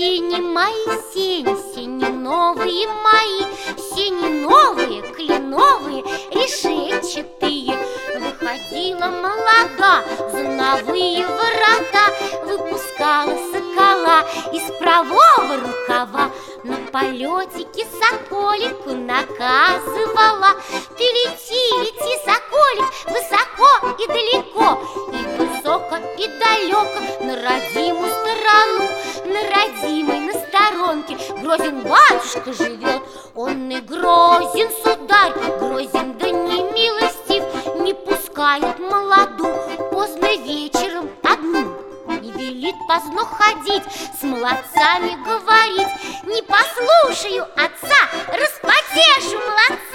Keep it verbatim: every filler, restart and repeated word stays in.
Сени мои сени, сени новые мои, сени новые, кленовые, решетчатые. Выходила молода за новые ворота, выпускала сокола из правого рукава. На полетике соколику наказывала: ты лети, лети, соколик, высоко и далеко, и высоко, и далеко, на родимую сторону. На родимой, на сторонке грозен батюшка живет. Он и грозен, сударь, грозен, да не милостив, не пускает молоду поздно вечером одну. Не велит поздно ходить, с молодцами говорить. Не послушаю отца, распотешу молодца.